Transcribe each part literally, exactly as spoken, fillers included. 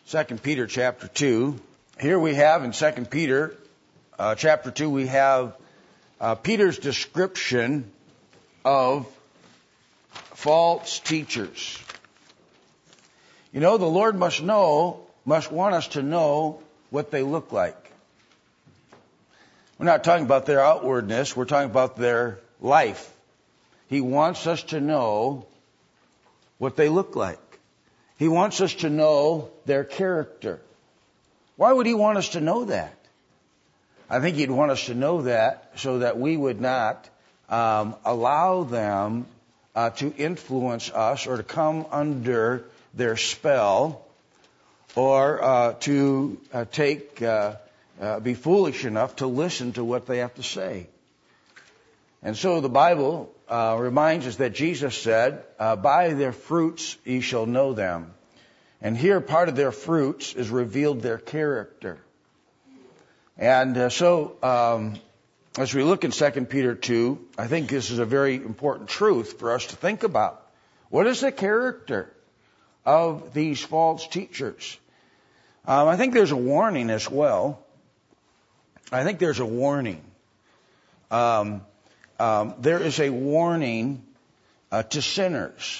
Second Peter chapter two. Here we have in Second Peter uh, chapter two, we have uh, Peter's description of false teachers. You know, the Lord must know, must want us to know what they look like. We're not talking about their outwardness, we're talking about their life. He wants us to know what they look like. He wants us to know their character. Why would he want us to know that? I think he'd want us to know that so that we would not um, allow them uh, to influence us or to come under their spell or uh, to uh, take, uh, uh, be foolish enough to listen to what they have to say. And so the Bible uh, reminds us that Jesus said, uh, by their fruits ye shall know them. And here part of their fruits is revealed their character. And uh, so um, as we look in Second Peter two, I think this is a very important truth for us to think about. What is the character of these false teachers? Um, I think there's a warning as well. I think there's a warning. Um, um, there is a warning uh, to sinners.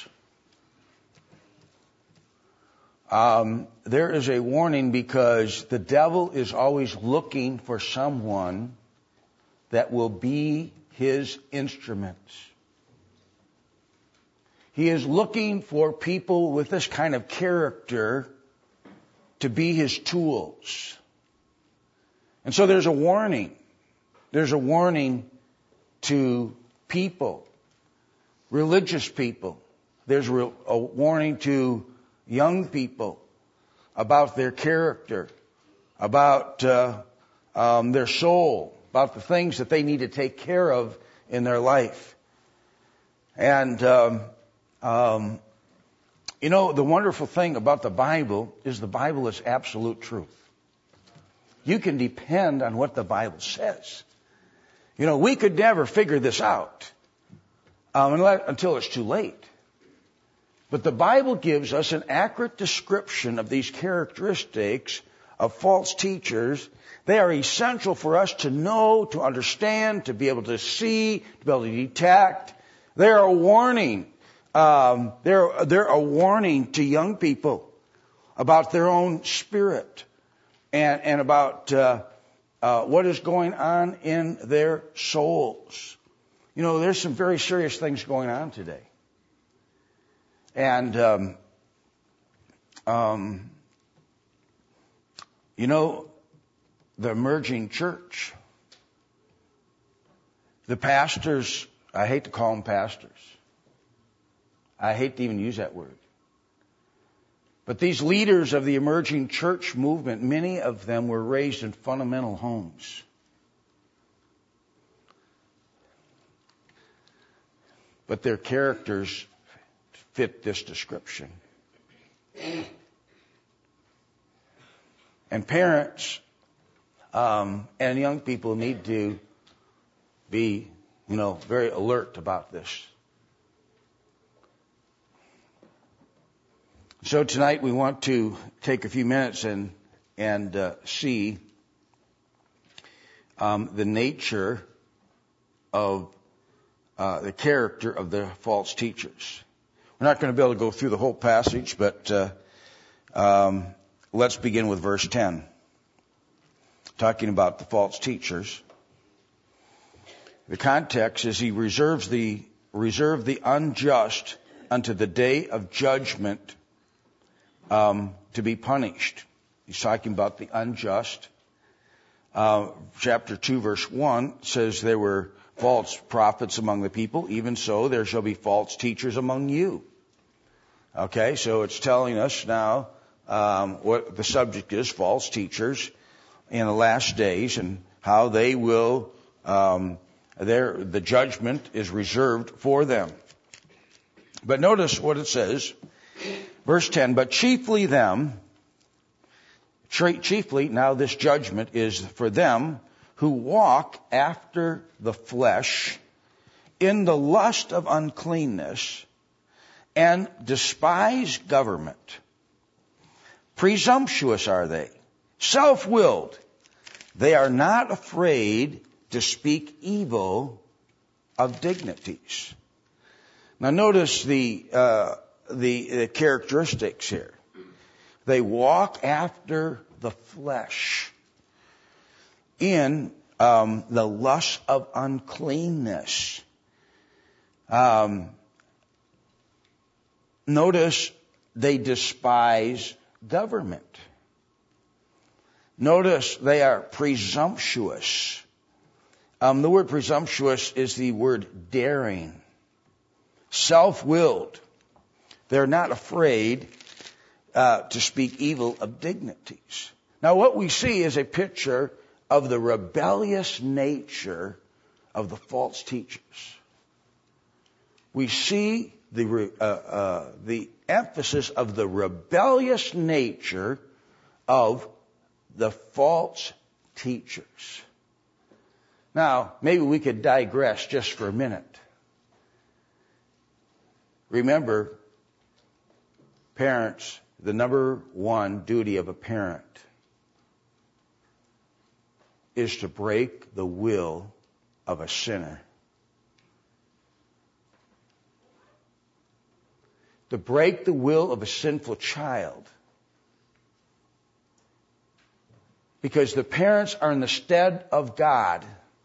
Um, there is a warning because the devil is always looking for someone that will be his instruments. He is looking for people with this kind of character to be his tools. And so there's a warning. There's a warning to people, religious people. There's a warning to young people about their character, about uh, um, their soul, about the things that they need to take care of in their life. And, um, um, you know, the wonderful thing about the Bible is the Bible is absolute truth. You can depend on what the Bible says. You know, we could never figure this out um, unless, until it's too late. But the Bible gives us an accurate description of these characteristics of false teachers. They are essential for us to know, to understand, to be able to see, to be able to detect. They're a warning. Um, they're, they're a warning to young people about their own spirit and, and about uh, uh, what is going on in their souls. You know, there's some very serious things going on today. And, um, um, you know, the emerging church, the pastors, I hate to call them pastors. I hate to even use that word. But these leaders of the emerging church movement, many of them were raised in fundamental homes. But their characters fit this description. And parents um, and young people need to be, you know, very alert about this. So tonight we want to take a few minutes and and uh, see um, the nature of uh, the character of the false teachers. We're not going to be able to go through the whole passage, but uh, um, let's begin with verse ten, talking about the false teachers. The context is he reserves the reserve the unjust unto the day of judgment um, to be punished. He's talking about the unjust. Uh, chapter two, verse one says there were false prophets among the people. Even so, there shall be false teachers among you. Okay, so it's telling us now um, what the subject is, false teachers in the last days, and how they will, um, their, the judgment is reserved for them. But notice what it says, verse ten, but chiefly them, chiefly now this judgment is for them who walk after the flesh in the lust of uncleanness and despise government. Presumptuous are they, self-willed. They are not afraid to speak evil of dignities. Now notice the, uh, the, the characteristics here. They walk after the flesh in um, the lust of uncleanness. Um, notice they despise government. Notice they are presumptuous. Um, the word presumptuous is the word daring. Self-willed. They're not afraid uh, to speak evil of dignities. Now what we see is a picture of the rebellious nature of the false teachers. We see the, uh, uh, the emphasis of the rebellious nature of the false teachers. Now, maybe we could digress just for a minute. Remember, parents, the number one duty of a parent is to break the will of a sinner. To break the will of a sinful child. Because the parents are in the stead of God.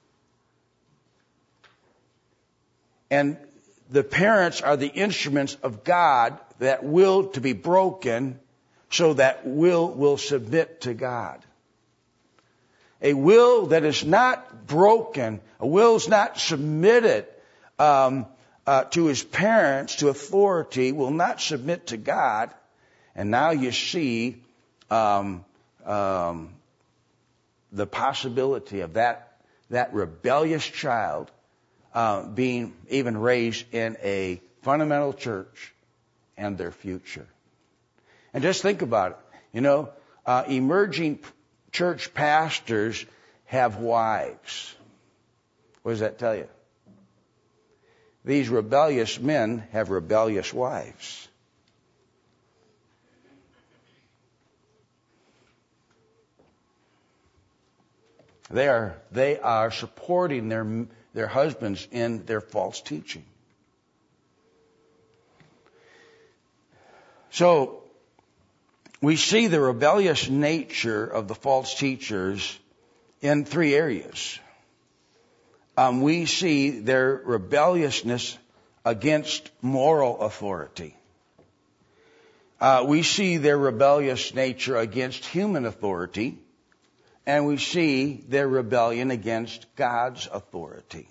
And the parents are the instruments of God, that will to be broken, so that will will submit to God. A will that is not broken, a will is not submitted um, uh, to his parents, to authority, will not submit to God. And now you see um, um, the possibility of that that rebellious child uh, being even raised in a fundamental church and their future. And just think about it. You know, uh, emerging church pastors have wives. What does that tell you? These rebellious men have rebellious wives. They are, they are supporting their, their husbands in their false teaching. So, we see the rebellious nature of the false teachers in three areas. Um, we see their rebelliousness against moral authority. Uh, we see their rebellious nature against human authority. And we see their rebellion against God's authority.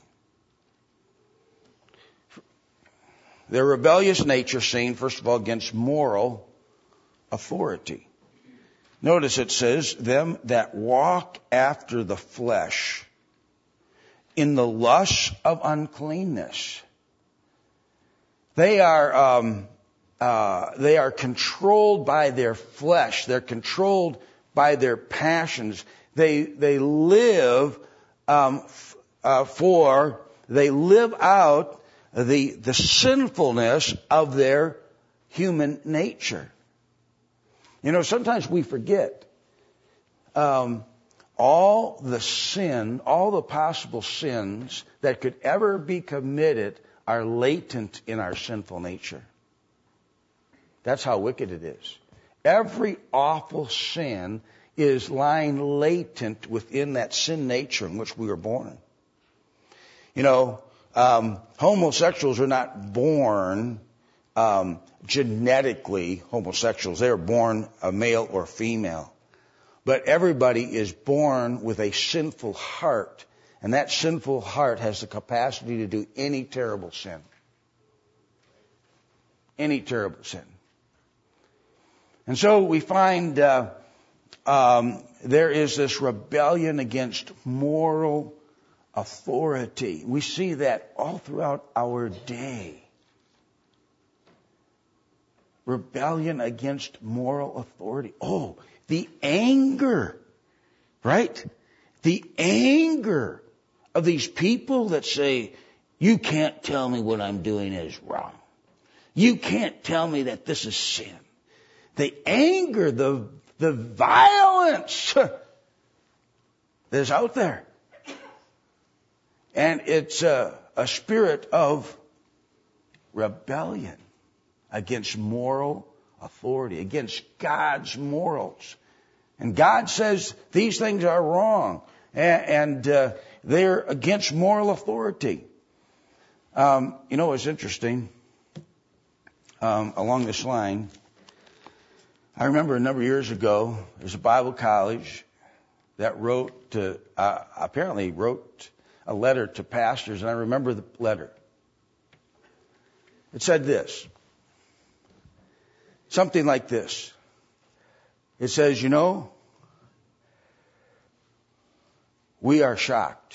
Their rebellious nature seen, first of all, against moral authority. Notice it says, them that walk after the flesh in the lust of uncleanness. They are, um, uh, they are controlled by their flesh. They're controlled by their passions. They, they live, um, f- uh, for, they live out the, the sinfulness of their human nature. You know, sometimes we forget um, all the sin, all the possible sins that could ever be committed are latent in our sinful nature. That's how wicked it is. Every awful sin is lying latent within that sin nature in which we were born. You know, um, homosexuals are not born um, genetically homosexuals. They are born a male or female. But everybody is born with a sinful heart. And that sinful heart has the capacity to do any terrible sin. Any terrible sin. And so we find uh, um, there is this rebellion against moral authority. We see that all throughout our day. Rebellion against moral authority. Oh, the anger, right? The anger of these people that say, you can't tell me what I'm doing is wrong. You can't tell me that this is sin. the anger, the, the violence that's out there. And it's a, a spirit of rebellion against moral authority, against God's morals. And God says these things are wrong, and, and uh, they're against moral authority. Um, you know what's interesting? Um, along this line, I remember a number of years ago, there's a Bible college that wrote to, uh, apparently wrote a letter to pastors, and I remember the letter. It said this, something like this. It says, you know, we are shocked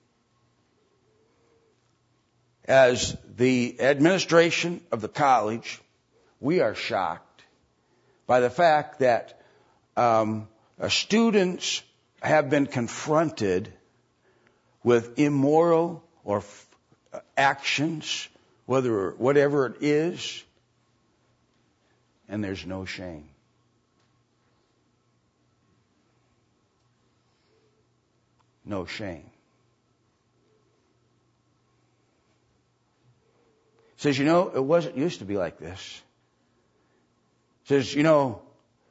as the administration of the college. We are shocked by the fact that um, uh, students have been confronted with immoral or f- actions, whether whatever it is, and there's no shame. No shame. Says, you know, it wasn't used to be like this. Says, you know,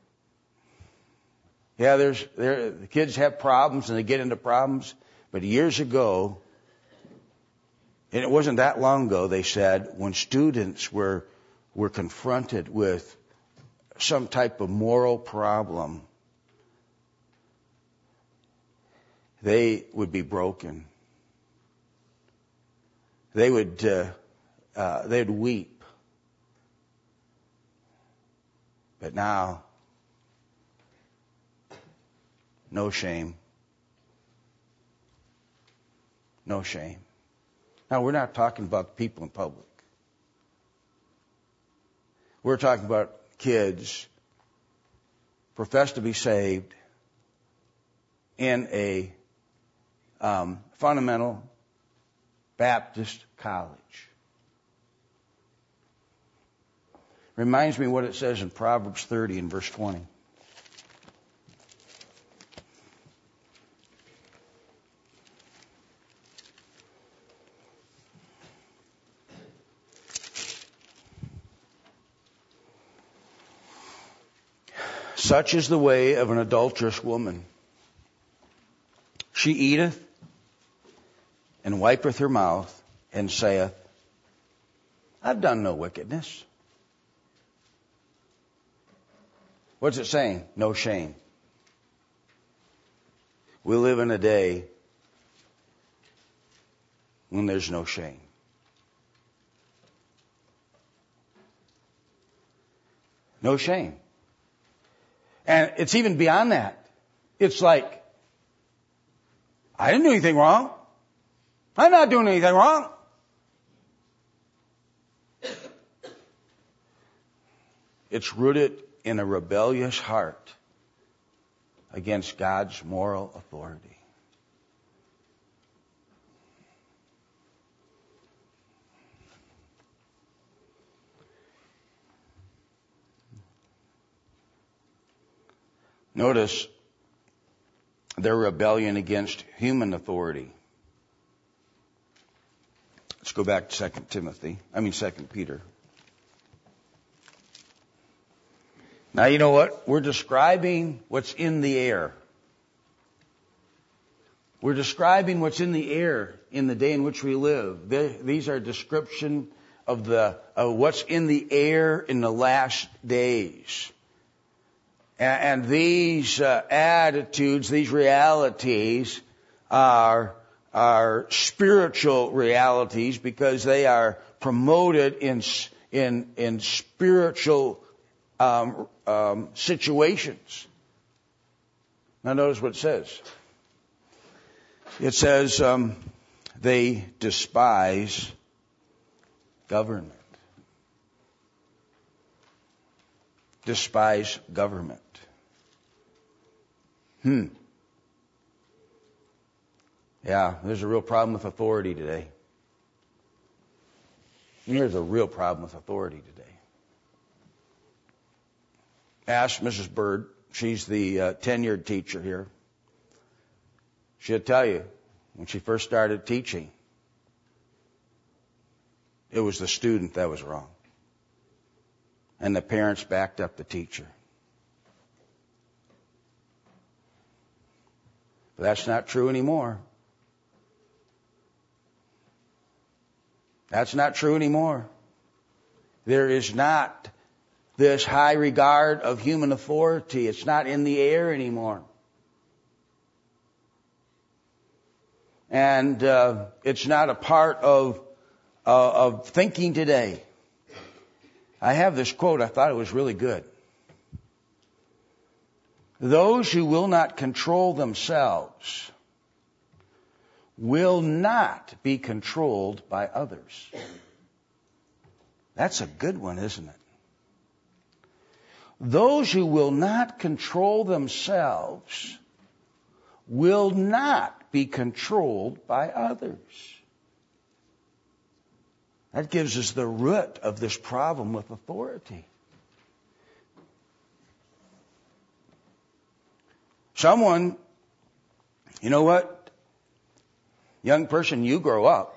yeah, there's there the kids have problems and they get into problems, but years ago, and it wasn't that long ago, they said, when students were were confronted with some type of moral problem, they would be broken. They would uh, uh, they'd weep. But now, no shame. No shame. Now, we're not talking about people in public. We're talking about kids profess to be saved in a um, fundamental Baptist college. Reminds me what it says in Proverbs thirty and verse twenty. Such is the way of an adulterous woman. She eateth and wipeth her mouth and saith, I've done no wickedness. What's it saying? No shame. We live in a day when there's no shame. No shame. And it's even beyond that. It's like, I didn't do anything wrong. I'm not doing anything wrong. It's rooted in a rebellious heart against God's moral authority. Notice their rebellion against human authority. Let's go back to Second Timothy. I mean Second Peter. Now you know what? We're describing what's in the air. We're describing what's in the air in the day in which we live. These are description of the of what's in the air in the last days. And these uh, attitudes, these realities are, are spiritual realities because they are promoted in, in, in spiritual um, um, situations. Now notice what it says. It says um, they despise government. Despise government. Hmm. Yeah, there's a real problem with authority today. There's a real problem with authority today. ask Missus Bird, she's the uh, tenured teacher here. She'll tell you, when she first started teaching, it was the student that was wrong. And the parents backed up the teacher. But that's not true anymore. That's not true anymore. There is not this high regard of human authority. It's not in the air anymore. And uh, it's not a part of, uh, of thinking today. I have this quote, I thought it was really good. Those who will not control themselves will not be controlled by others. That's a good one, isn't it? Those who will not control themselves will not be controlled by others. That gives us the root of this problem with authority. Someone, you know what? Young person, you grow up.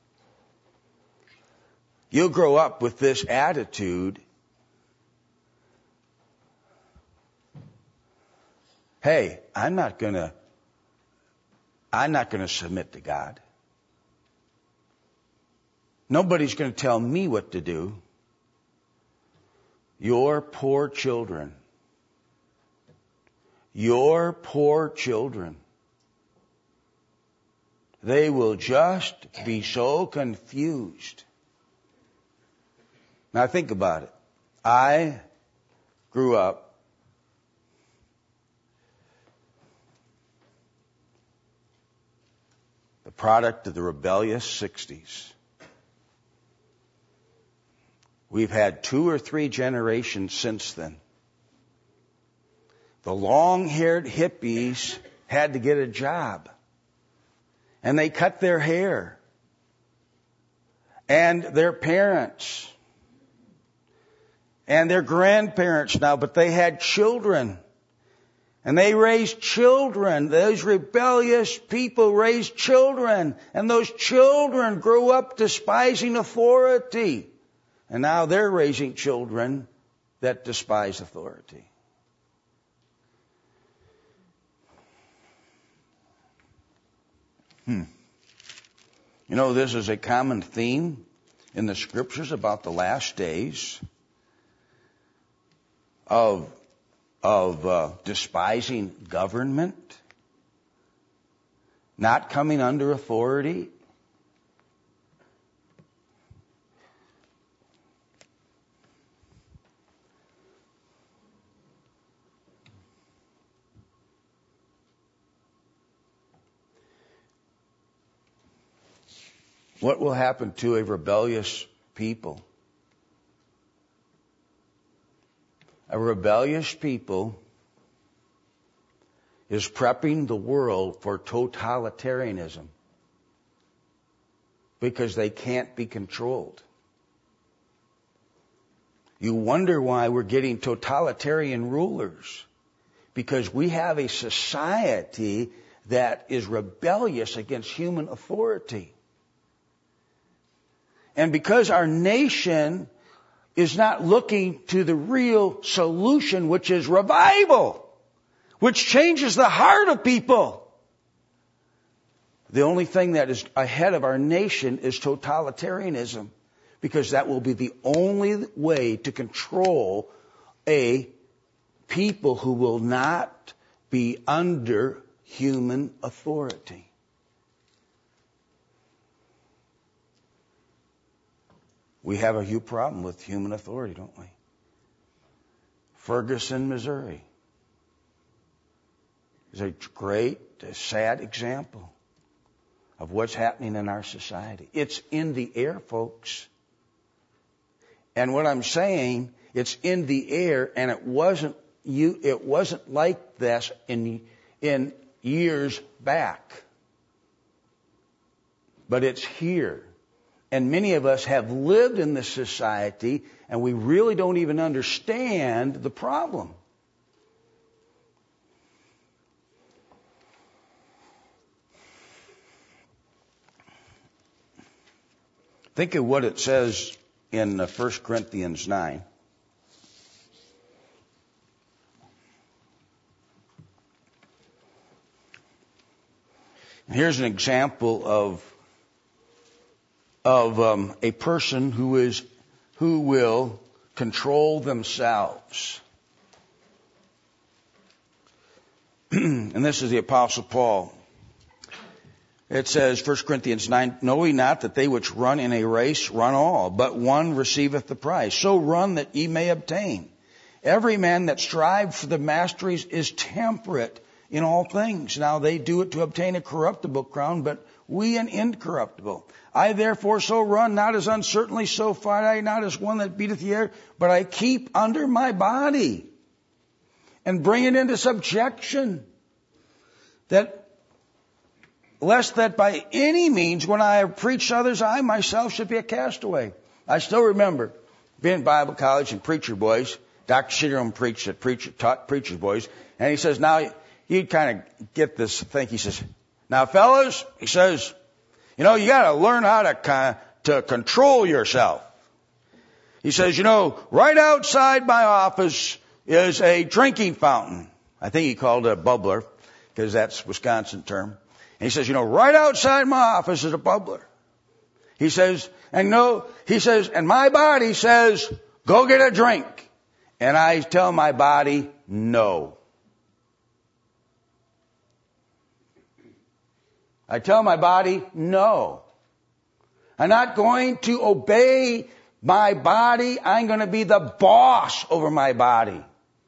You'll grow up with this attitude. Hey, I'm not gonna, I'm not gonna submit to God. Nobody's going to tell me what to do. Your poor children. Your poor children. They will just be so confused. Now think about it. I grew up the product of the rebellious sixties. We've had two or three generations since then. The long-haired hippies had to get a job. And they cut their hair. And their parents. And their grandparents now, but they had children. And they raised children. Those rebellious people raised children. And those children grew up despising authority. And now they're raising children that despise authority. Hmm. You know, this is a common theme in the scriptures about the last days of, of uh, despising government, not coming under authority. What will happen to a rebellious people? A rebellious people is prepping the world for totalitarianism because they can't be controlled. You wonder why we're getting totalitarian rulers, because we have a society that is rebellious against human authority. And because our nation is not looking to the real solution, which is revival, which changes the heart of people, the only thing that is ahead of our nation is totalitarianism, because that will be the only way to control a people who will not be under human authority. We have a huge problem with human authority, don't we? Ferguson, Missouri is a great, sad example of what's happening in our society. It's in the air, folks. And what I'm saying, it's in the air, and it wasn't you. It wasn't like this in in years back, but it's here. And many of us have lived in this society, and we really don't even understand the problem. Think of what it says in uh, First Corinthians nine. Here's an example of of um, a person who is who will control themselves. And this is the Apostle Paul. It says, First Corinthians nine, know ye not that they which run in a race run all, but one receiveth the prize. So run that ye may obtain. Every man that strives for the masteries is temperate in all things. Now they do it to obtain a corruptible crown, but we an incorruptible. I therefore so run, not as uncertainly, so fight I, not as one that beateth the air, but I keep under my body and bring it into subjection, that lest that by any means, when I have preached others, I myself should be a castaway. I still remember being in Bible college and preacher boys. Doctor Shigerum preached at preacher, taught preacher boys, and he says, now you kind of get this thing. He says, now fellas, he says, you know, you got to learn how to to control yourself. He says, you know, right outside my office is a drinking fountain. I think he called it a bubbler, because that's Wisconsin term. And he says, you know, right outside my office is a bubbler. He says, and no, he says, and my body says, go get a drink. And I tell my body, no. I tell my body, no. I'm not going to obey my body. I'm going to be the boss over my body.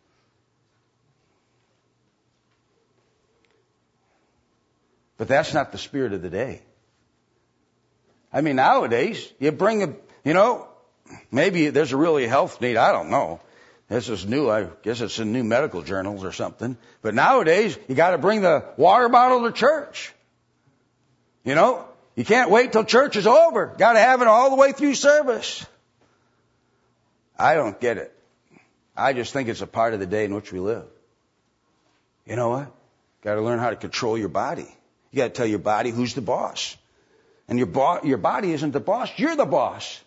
But that's not the spirit of the day. I mean, nowadays, you bring a, you know, maybe there's a really health need. I don't know. This is new. I guess it's in new medical journals or something. But nowadays, you got to bring the water bottle to church. You know, you can't wait till church is over. Got to have it all the way through service. I don't get it. I just think it's a part of the day in which we live. You know what? Got to learn how to control your body. You got to tell your body who's the boss. And your bo- your body isn't the boss. You're the boss.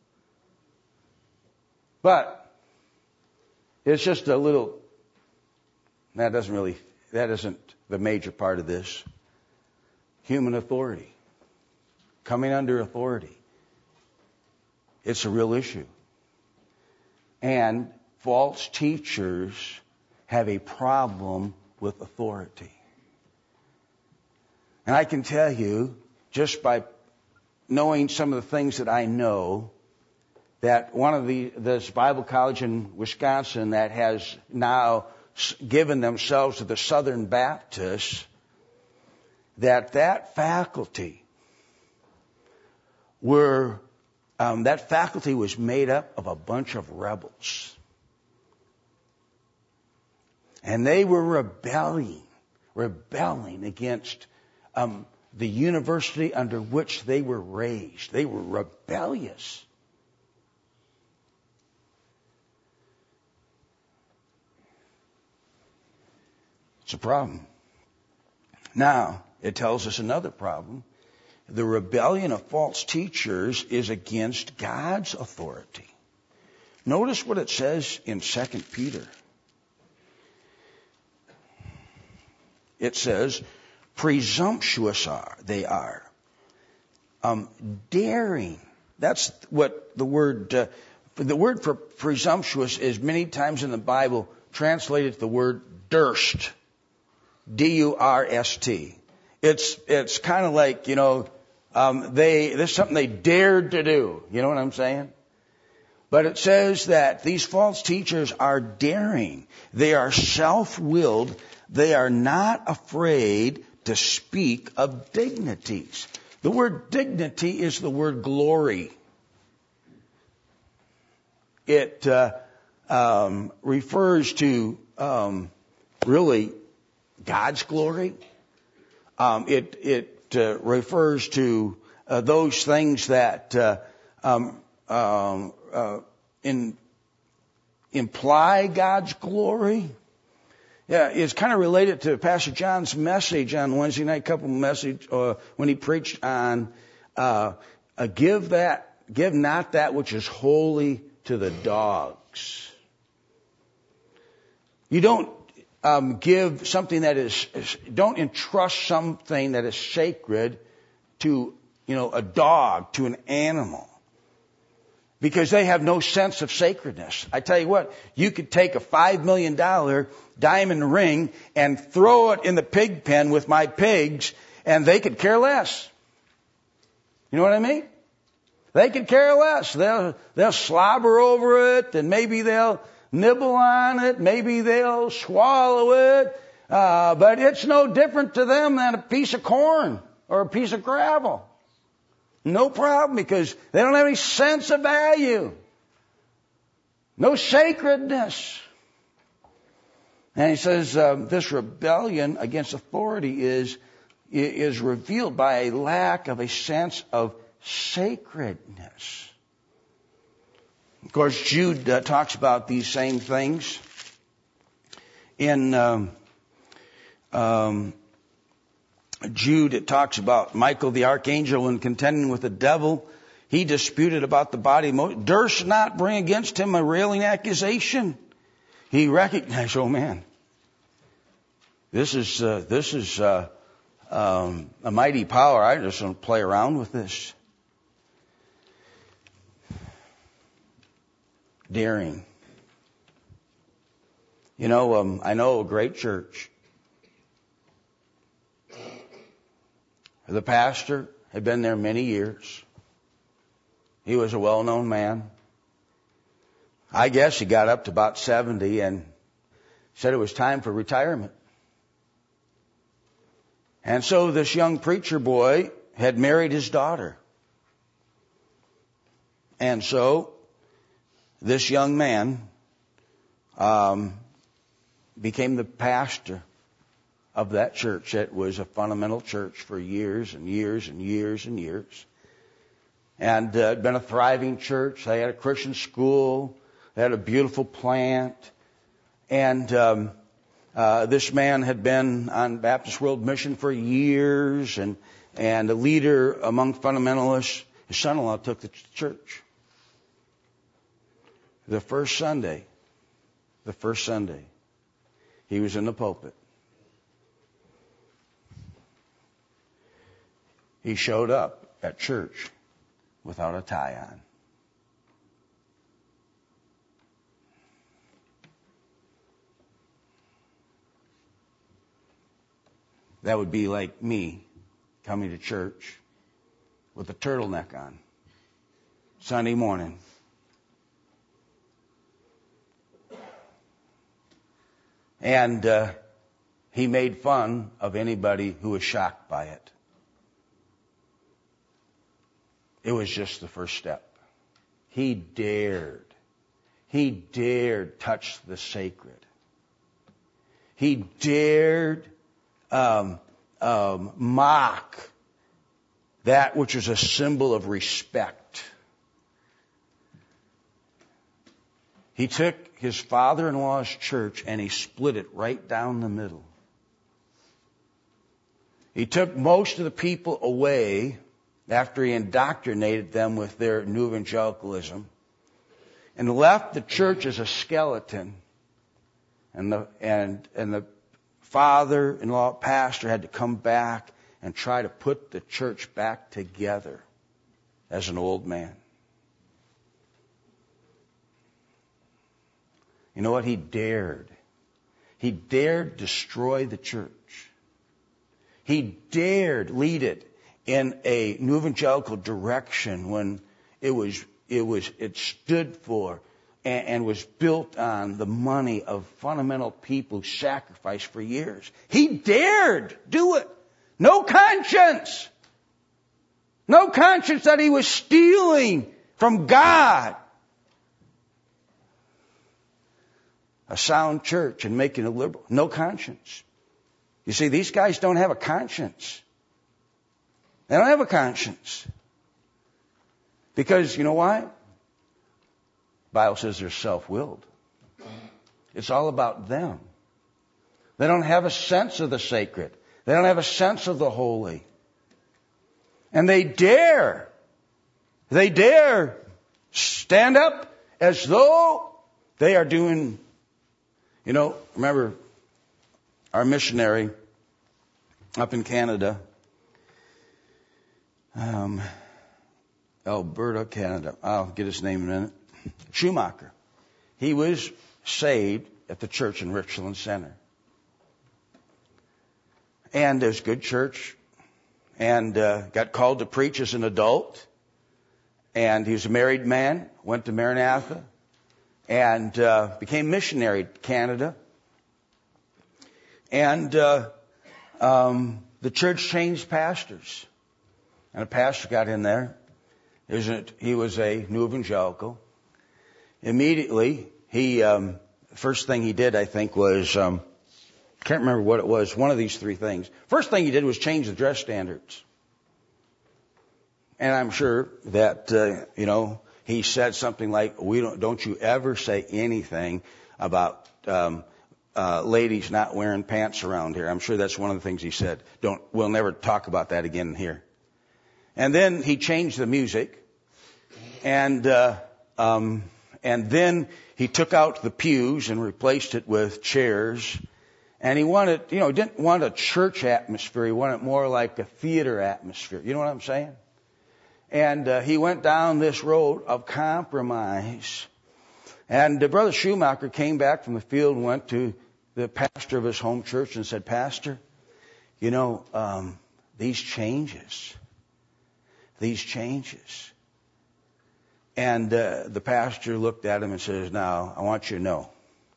But it's just a little, that doesn't really, that isn't the major part of this. Human authority. Coming under authority. It's a real issue. And false teachers have a problem with authority. And I can tell you, just by knowing some of the things that I know, that one of the, this Bible college in Wisconsin that has now given themselves to the Southern Baptists, that that faculty were, um, that faculty was made up of a bunch of rebels. And they were rebelling, rebelling against Um, the university under which they were raised. They were rebellious. It's a problem. Now, it tells us another problem. The rebellion of false teachers is against God's authority. Notice what it says in Second Peter. It says, presumptuous are they are, um, daring. That's what the word. Uh, the word for presumptuous is many times in the Bible translated the word durst, D U R S T. It's it's kind of like, you know, um, they there's something they dared to do. You know what I'm saying? But it says that these false teachers are daring. They are self-willed. They are not afraid to speak of dignities. The word dignity is the word glory. It uh, um, refers to um, really God's glory. Um, it it uh, refers to uh, those things that uh, um, um, uh, in, imply God's glory. Yeah, it's kind of related to Pastor John's message on Wednesday night, couple message uh, when he preached on uh, uh, give that give not that which is holy to the dogs. You don't um, give something that is, don't entrust something that is sacred to, you know, a dog, to an animal. Because they have no sense of sacredness. I tell you what, you could take a five million dollars diamond ring and throw it in the pig pen with my pigs, and they could care less. You know what I mean? They could care less. They'll, they'll slobber over it, and maybe they'll nibble on it, maybe they'll swallow it, uh, but it's no different to them than a piece of corn or a piece of gravel. No problem, because they don't have any sense of value. No sacredness. And he says uh, this rebellion against authority is, is revealed by a lack of a sense of sacredness. Of course, Jude uh, talks about these same things in um, um, Jude. It talks about Michael the archangel in contending with the devil. He disputed about the body, durst not bring against him a railing accusation. He recognized, oh man, this is uh, this is uh, um, a mighty power. I just don't play around with this. Daring. You know, um, I know a great church. The pastor had been there many years. He was a well-known man. I guess he got up to about seventy and said it was time for retirement. And so this young preacher boy had married his daughter. And so this young man um, became the pastor of that church. It was a fundamental church for years and years and years and years. And uh, it had been a thriving church. They had a Christian school. They had a beautiful plant. And um, uh, this man had been on Baptist World Mission for years and, and a leader among fundamentalists. His son-in-law took the church. The first Sunday, the first Sunday, he was in the pulpit. He showed up at church without a tie on. That would be like me coming to church with a turtleneck on Sunday morning. And uh, he made fun of anybody who was shocked by it. It was just the first step. He dared. He dared touch the sacred. He dared um, um, mock that which was a symbol of respect. He took his father-in-law's church and he split it right down the middle. He took most of the people away after he indoctrinated them with their new evangelicalism and left the church as a skeleton. And the, and, and the father-in-law pastor had to come back and try to put the church back together as an old man. You know what? He dared. He dared destroy the church. He dared lead it in a new evangelical direction when it was, it was, it stood for and, and was built on the money of fundamental people who sacrificed for years. He dared do it. No conscience. No conscience that he was stealing from God. A sound church and making a liberal. No conscience. You see, these guys don't have a conscience. They don't have a conscience. Because, you know why? The Bible says they're self-willed. It's all about them. They don't have a sense of the sacred. They don't have a sense of the holy. And they dare They dare stand up as though they are doing, you know, remember our missionary up in Canada, um, Alberta, Canada. I'll get his name in a minute. Schumacher. He was saved at the church in Richland Center. And there's good church. And uh, got called to preach as an adult. And he was a married man, went to Maranatha, and uh, became missionary to Canada. And uh, um, the church changed pastors. And a pastor got in there. He was a new evangelical. Immediately, he um, first thing he did, I think, was um, can't remember what it was. One of these three things. First thing he did was change the dress standards. And I'm sure that uh, you know he said something like, "We don't don't you ever say anything about um, uh, ladies not wearing pants around here." I'm sure that's one of the things he said. Don't we'll never talk about that again here. And then he changed the music, and uh, um, and then he took out the pews and replaced it with chairs. And he wanted, you know, he didn't want a church atmosphere. He wanted more like a theater atmosphere. You know what I'm saying? And uh, he went down this road of compromise. And uh, Brother Schumacher came back from the field and went to the pastor of his home church and said, "Pastor, you know, um, these changes, these changes." And uh, the pastor looked at him and says, "Now, I want you to know,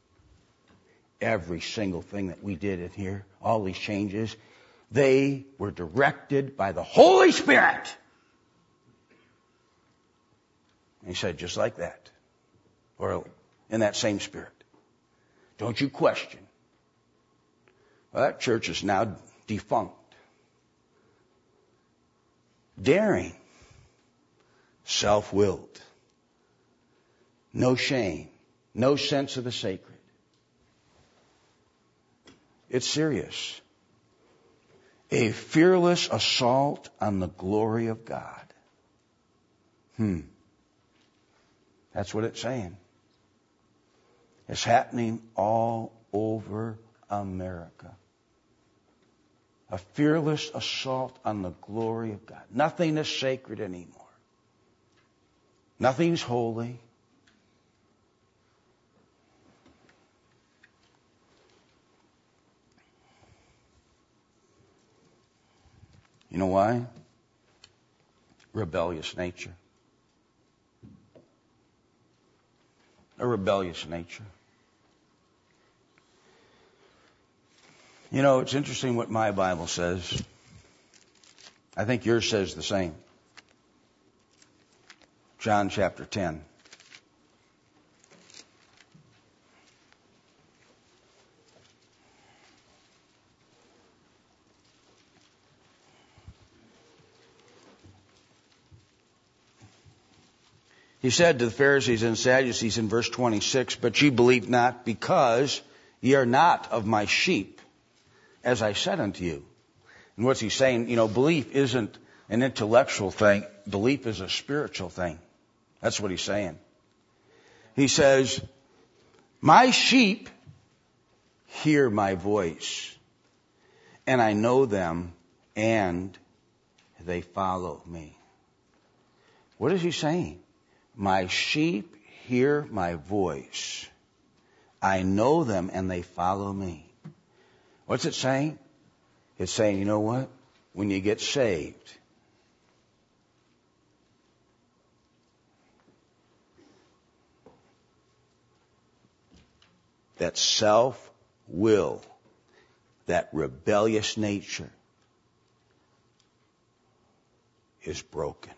every single thing that we did in here, all these changes, they were directed by the Holy Spirit." And he said, "Just like that, or in that same spirit. Don't you question." Well, that church is now defunct. Daring, self-willed, no shame, no sense of the sacred. It's serious. A fearless assault on the glory of God. Hmm. That's what it's saying. It's happening all over America. A fearless assault on the glory of God. Nothing is sacred anymore. Nothing's holy. You know why? Rebellious nature. A rebellious nature. You know, it's interesting what my Bible says. I think yours says the same. John chapter ten. He said to the Pharisees and Sadducees in verse twenty-six, "But ye believe not, because ye are not of my sheep, as I said unto you." And what's he saying? You know, belief isn't an intellectual thing. Belief is a spiritual thing. That's what he's saying. He says, "My sheep hear my voice, and I know them, and they follow me." What is he saying? My sheep hear my voice. I know them and they follow me. What's it saying? It's saying, you know what? When you get saved, that self-will, that rebellious nature is broken.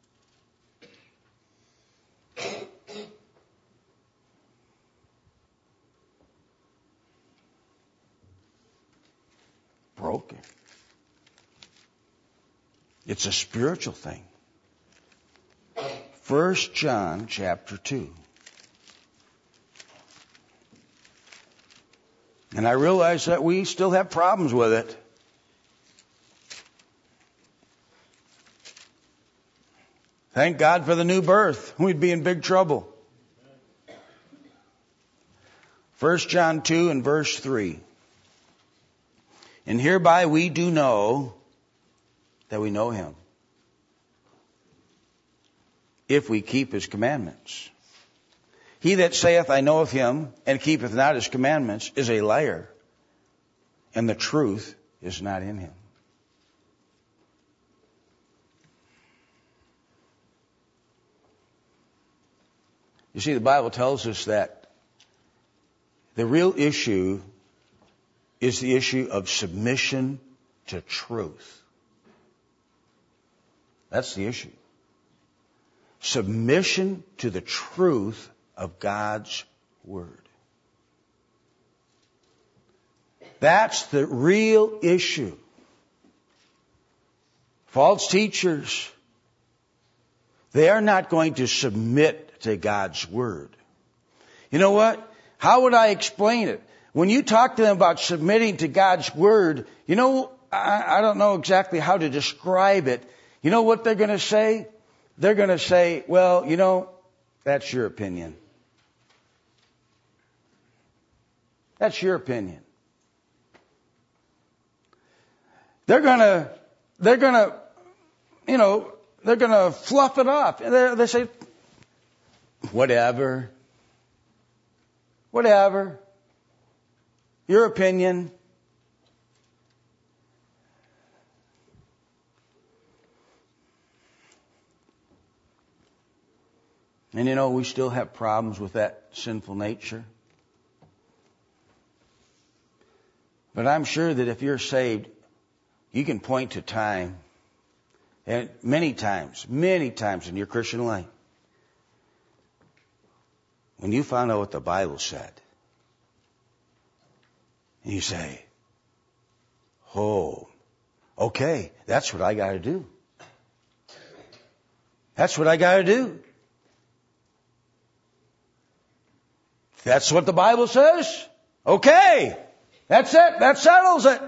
Broken. It's a spiritual thing. First John chapter two. And I realize that we still have problems with it. Thank God for the new birth. We'd be in big trouble. First John two and verse three. And hereby we do know that we know him, if we keep his commandments. He that saith, I know of him, and keepeth not his commandments, is a liar, and the truth is not in him. You see, the Bible tells us that the real issue is the issue of submission to truth. That's the issue. Submission to the truth of God's Word. That's the real issue. False teachers, they are not going to submit to God's Word. You know what? How would I explain it? When you talk to them about submitting to God's Word, you know, I, I don't know exactly how to describe it. You know what they're going to say? They're going to say, well, you know, that's your opinion. That's your opinion. They're going to, they're going to, you know, they're going to fluff it up. They, they say, whatever. Whatever. Your opinion. And you know, we still have problems with that sinful nature. But I'm sure that if you're saved, you can point to time, and many times, many times in your Christian life, when you found out what the Bible said, and you say, oh, okay, that's what I got to do. That's what I got to do. That's what the Bible says. Okay, that's it. That settles it.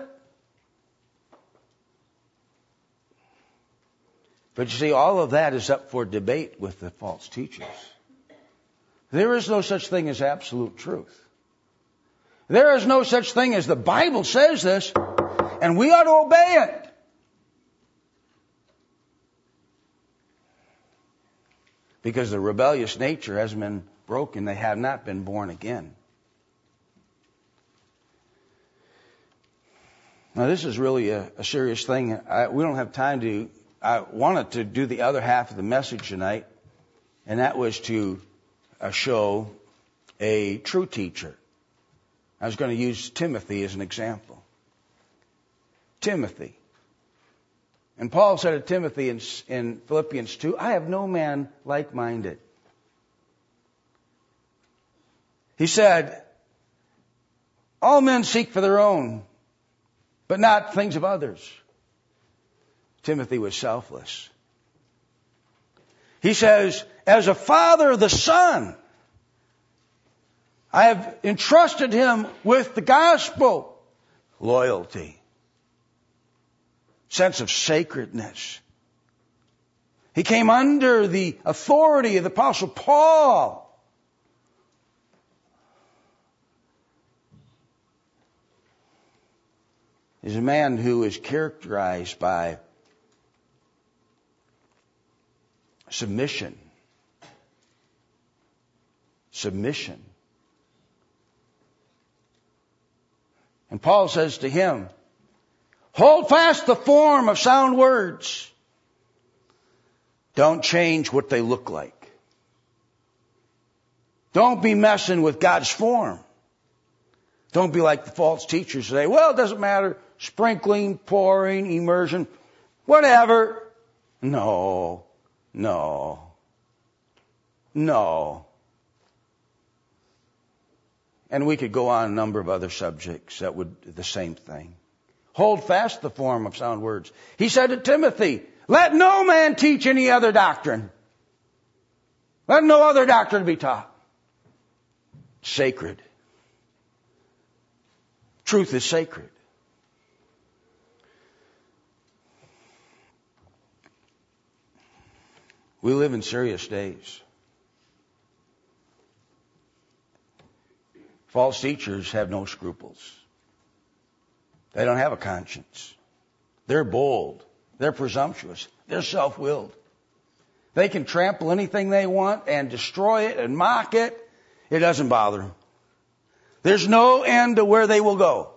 But you see, all of that is up for debate with the false teachers. There is no such thing as absolute truth. There is no such thing as the Bible says this, and we ought to obey it. Because the rebellious nature hasn't been broken. They have not been born again. Now, this is really a, a serious thing. I, we don't have time to... I wanted to do the other half of the message tonight, and that was to uh, show a true teacher. I was going to use Timothy as an example. Timothy. And Paul said to Timothy in, in Philippians two, I have no man like-minded. He said, all men seek for their own, but not things of others. Timothy was selfless. He says, as a father of the son, I have entrusted him with the gospel. Loyalty. Sense of sacredness. He came under the authority of the Apostle Paul. He's a man who is characterized by submission. Submission. And Paul says to him, hold fast the form of sound words. Don't change what they look like. Don't be messing with God's form. Don't be like the false teachers say, well, it doesn't matter. Sprinkling, pouring, immersion, whatever. No, no, no. And we could go on a number of other subjects that would do the same thing. Hold fast the form of sound words. He said to Timothy, let no man teach any other doctrine. Let no other doctrine be taught. Sacred. Truth is sacred. We live in serious days. False teachers have no scruples. They don't have a conscience. They're bold. They're presumptuous. They're self-willed. They can trample anything they want and destroy it and mock it. It doesn't bother them. There's no end to where they will go.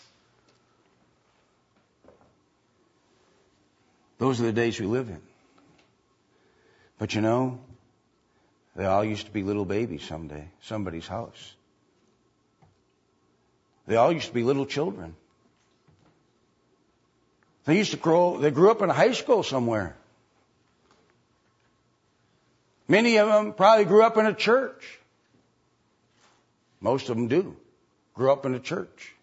Those are the days we live in. But you know, they all used to be little babies someday, somebody's house. They all used to be little children. They used to grow, they grew up in a high school somewhere. Many of them probably grew up in a church. Most of them do. Grew up in a church.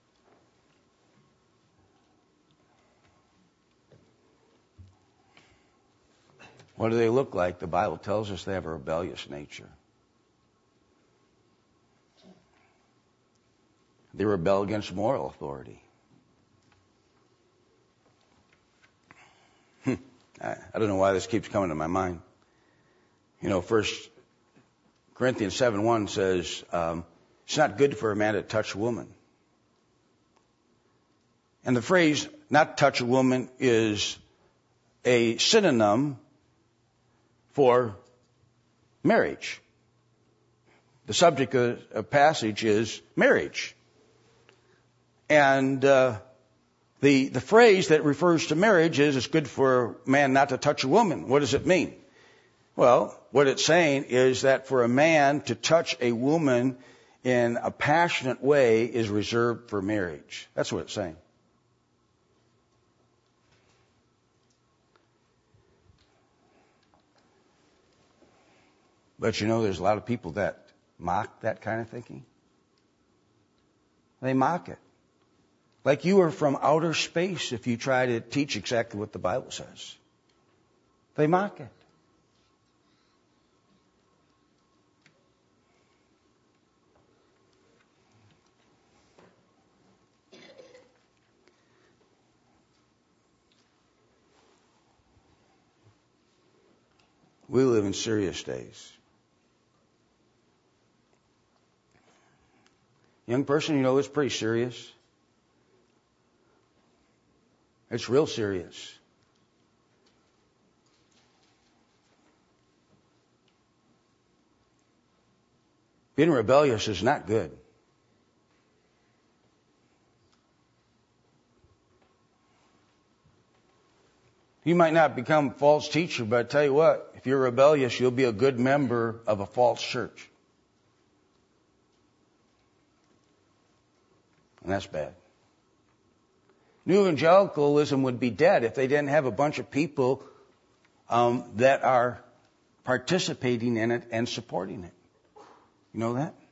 What do they look like? The Bible tells us they have a rebellious nature. They rebel against moral authority. I, I don't know why this keeps coming to my mind. You know, First Corinthians seven one says, um, it's not good for a man to touch a woman. And the phrase, not touch a woman, is a synonym for marriage. The subject of the passage is marriage. And uh, the the phrase that refers to marriage is, it's good for a man not to touch a woman. What does it mean? Well, what it's saying is that for a man to touch a woman in a passionate way is reserved for marriage. That's what it's saying. But you know, there's a lot of people that mock that kind of thinking. They mock it. Like you are from outer space if you try to teach exactly what the Bible says. They mock it. We live in serious days. Young person, you know, it's pretty serious. It's real serious. Being rebellious is not good. You might not become a false teacher, but I tell you what, if you're rebellious, you'll be a good member of a false church. And that's bad. New evangelicalism would be dead if they didn't have a bunch of people um, that are participating in it and supporting it. You know that?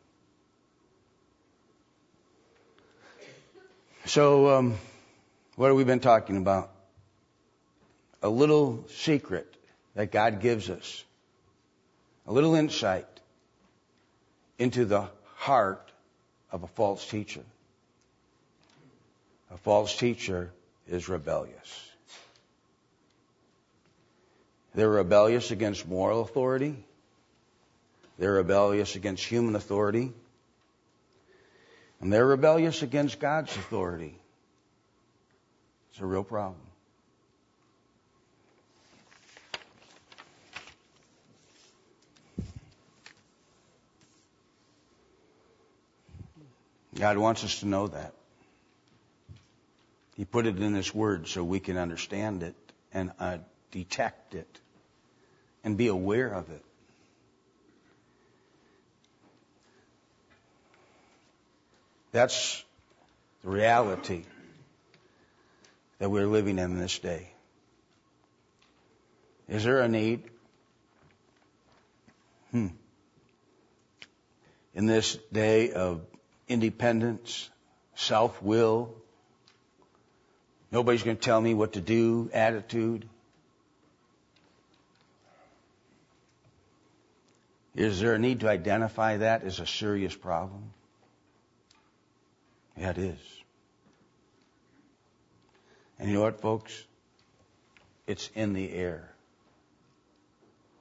So, um, what have we been talking about? A little secret that God gives us. A little insight into the heart of a false teacher. A false teacher is rebellious. They're rebellious against moral authority. They're rebellious against human authority. And they're rebellious against God's authority. It's a real problem. God wants us to know that. He put it in His Word so we can understand it and uh, detect it and be aware of it. That's the reality that we're living in this day. Is there a need? Hmm. In this day of independence, self-will, nobody's going to tell me what to do, attitude. Is there a need to identify that as a serious problem? Yeah, it is. And you know what, folks? It's in the air.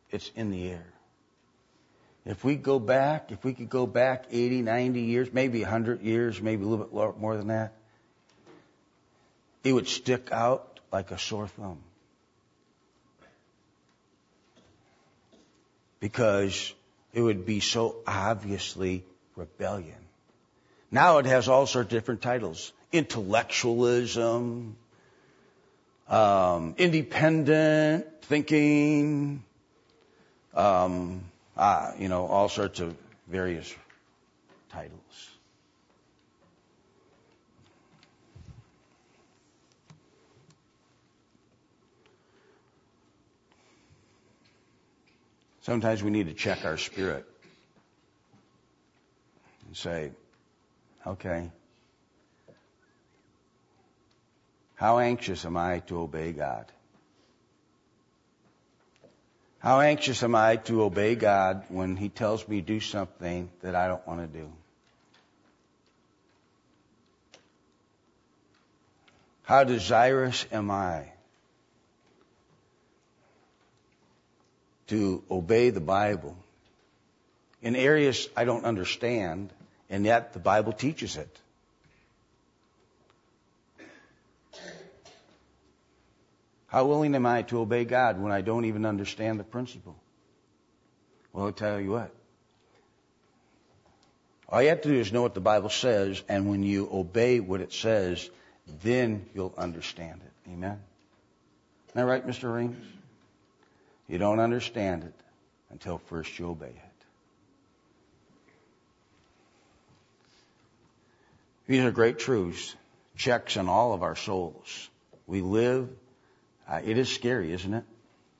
It's in the air. If we go back, if we could go back eighty, ninety years, maybe one hundred years, maybe a little bit more than that, it would stick out like a sore thumb. Because it would be so obviously rebellion. Now it has all sorts of different titles. Intellectualism, um, independent thinking, um, ah, you know, all sorts of various titles. Sometimes we need to check our spirit and say, okay, how anxious am I to obey God? How anxious am I to obey God when He tells me to do something that I don't want to do? How desirous am I to obey the Bible in areas I don't understand, and yet the Bible teaches it? How willing am I to obey God when I don't even understand the principle? Well, I'll tell you what. All you have to do is know what the Bible says, and when you obey what it says, then you'll understand it. Amen? Isn't that right, Mister Rings? You don't understand it until first you obey it. These are great truths, checks on all of our souls. We live, uh, it is scary, isn't it?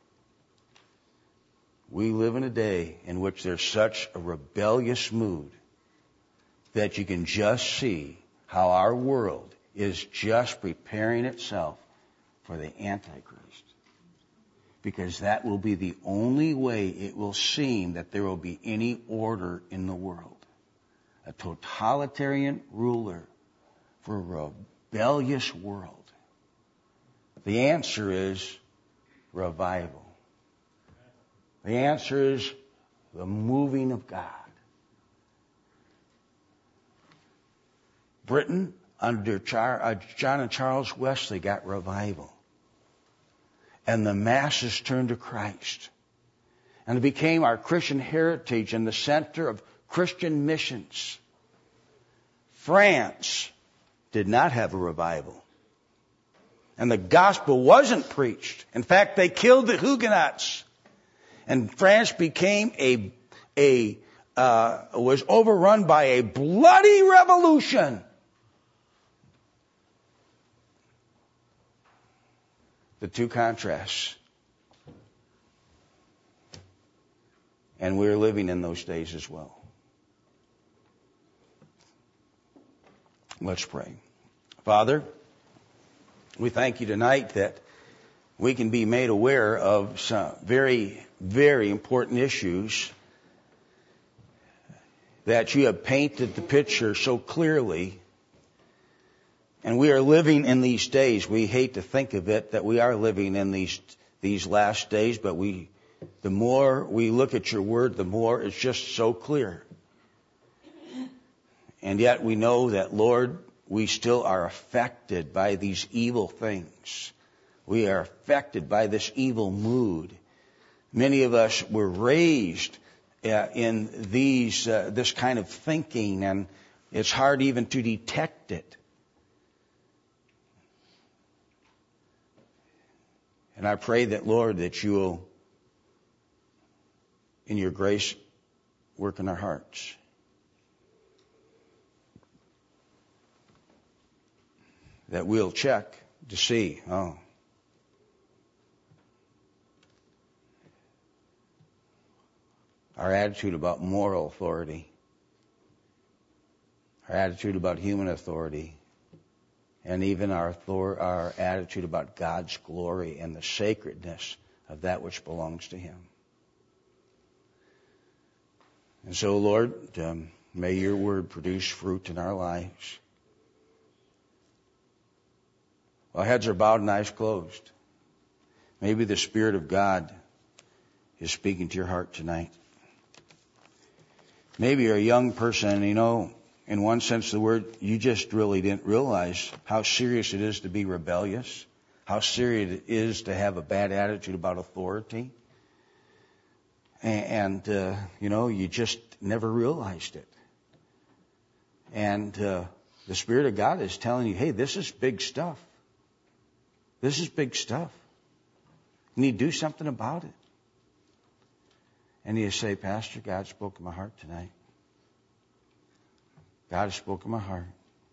We live in a day in which there's such a rebellious mood that you can just see how our world is just preparing itself for the Antichrist. Because that will be the only way it will seem that there will be any order in the world. A totalitarian ruler for a rebellious world. The answer is revival. The answer is the moving of God. Britain, under Char- uh, John and Charles Wesley, got revival. And the masses turned to Christ. And it became our Christian heritage and the center of Christian missions. France did not have a revival. And the gospel wasn't preached. In fact, they killed the Huguenots. And France became a, a, uh, was overrun by a bloody revolution. The two contrasts. And we're living in those days as well. Let's pray. Father, we thank you tonight that we can be made aware of some very, very important issues that you have painted the picture so clearly. And we are living in these days. We hate to think of it that we are living in these these last days, but we, the more we look at your word, the more it's just so clear. And yet we know that, Lord, we still are affected by these evil things. We are affected by this evil mood. Many of us were raised uh, in these uh, this kind of thinking, and it's hard even to detect it. And I pray that, Lord, that you will, in your grace, work in our hearts. That we'll check to see, oh, our attitude about moral authority, our attitude about human authority, and even our, author- our attitude about God's glory and the sacredness of that which belongs to Him. And so, Lord, um, may your word produce fruit in our lives. While heads are bowed and eyes closed, maybe the Spirit of God is speaking to your heart tonight. Maybe you're a young person and, you know, in one sense of the word, you just really didn't realize how serious it is to be rebellious, how serious it is to have a bad attitude about authority. And, uh, you know, you just never realized it. And uh, the Spirit of God is telling you, hey, this is big stuff. This is big stuff. You need to do something about it. And you say, Pastor, God spoke in my heart tonight. God has spoken in my heart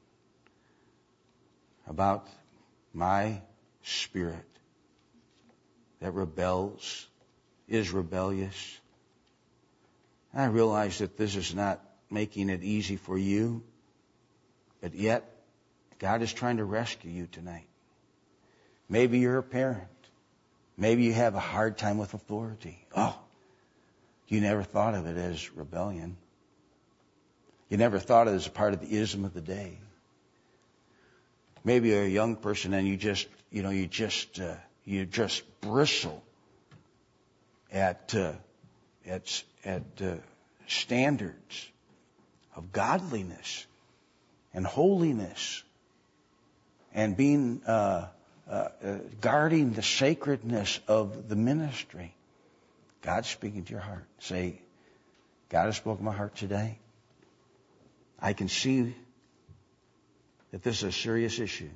about my spirit that rebels, is rebellious. And I realize that this is not making it easy for you, but yet God is trying to rescue you tonight. Maybe you're a parent. Maybe you have a hard time with authority. Oh, you never thought of it as rebellion. You never thought of it as a part of the ism of the day. Maybe you're a young person and you just, you know, you just, uh, you just bristle at, uh, at, at uh, standards of godliness and holiness and being, uh, uh, uh, guarding the sacredness of the ministry. God's speaking to your heart. Say, God has spoken to my heart today. I can see that this is a serious issue.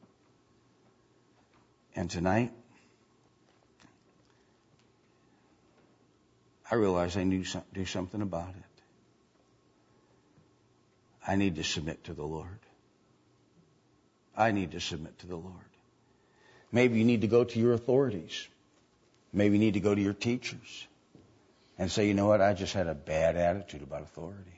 And tonight, I realize I need to do something about it. I need to submit to the Lord. I need to submit to the Lord. Maybe you need to go to your authorities. Maybe you need to go to your teachers and say, you know what, I just had a bad attitude about authority.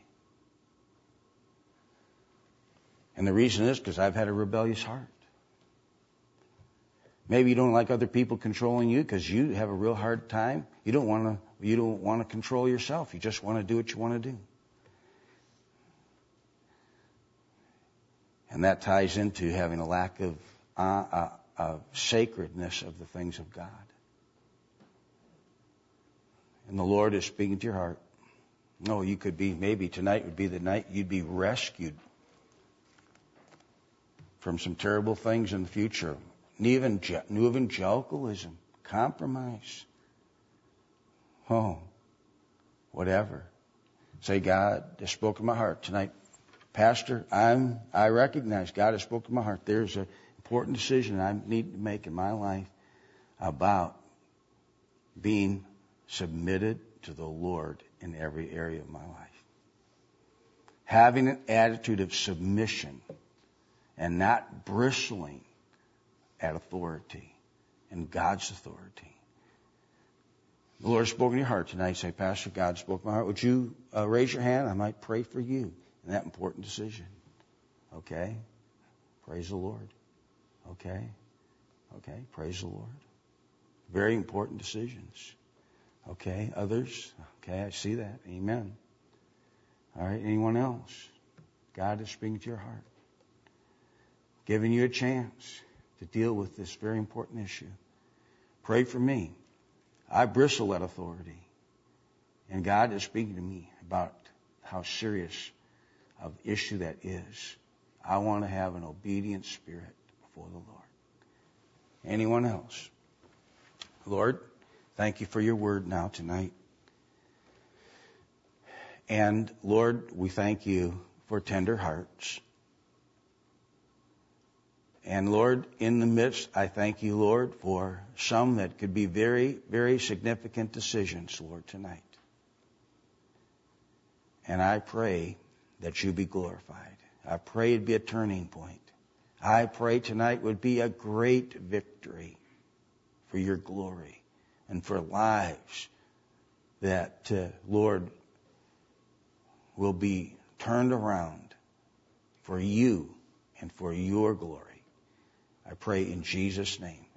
And the reason is because I've had a rebellious heart. Maybe you don't like other people controlling you because you have a real hard time. You don't want to. You don't want to control yourself. You just want to do what you want to do. And that ties into having a lack of uh, uh, uh, sacredness of the things of God. And the Lord is speaking to your heart. No, you could be, maybe tonight would be the night you'd be rescued from some terrible things in the future. New evangelicalism, compromise. Oh, whatever. Say, God has spoken my heart tonight. Pastor, I'm, I recognize God has spoken my heart. There's an important decision I need to make in my life about being submitted to the Lord in every area of my life. Having an attitude of submission and not bristling at authority and God's authority. The Lord has spoken to your heart tonight. Say, Pastor, God spoke to my heart. Would you uh, raise your hand? I might pray for you in that important decision. Okay? Praise the Lord. Okay? Okay? Praise the Lord. Very important decisions. Okay? Others? Okay, I see that. Amen. All right, anyone else? God is speaking to your heart. Giving you a chance to deal with this very important issue. Pray for me. I bristle at authority. And God is speaking to me about how serious of issue that is. I want to have an obedient spirit before the Lord. Anyone else? Lord, thank you for your word now tonight. And Lord, we thank you for tender hearts. And Lord, in the midst, I thank you, Lord, for some that could be very, very significant decisions, Lord, tonight. And I pray that you be glorified. I pray it'd be a turning point. I pray tonight would be a great victory for your glory and for lives that, uh, Lord, will be turned around for you and for your glory. I pray in Jesus' name.